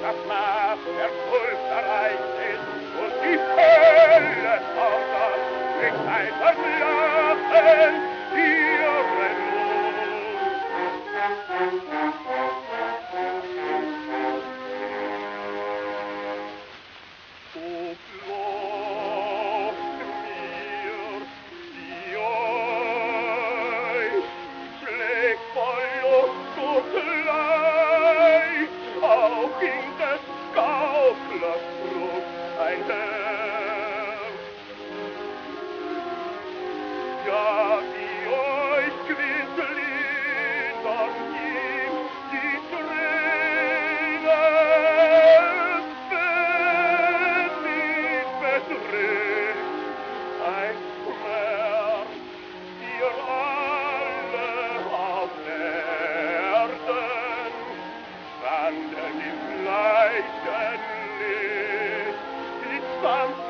das Maß der Schuld erreicht ist und die Hölle fordert mit heiterm Lachen ihre Lust. O glaubt mir, die euch schlägt voll Lust und Leid, auch in des Gauklers Brust ein Herz. Ja, wie euch Glitzerliedern ihm die Tränen, wenn mich bedrückt ein Schmerz, ihr alle auf Erden wandert im gleichen Licht, die sanft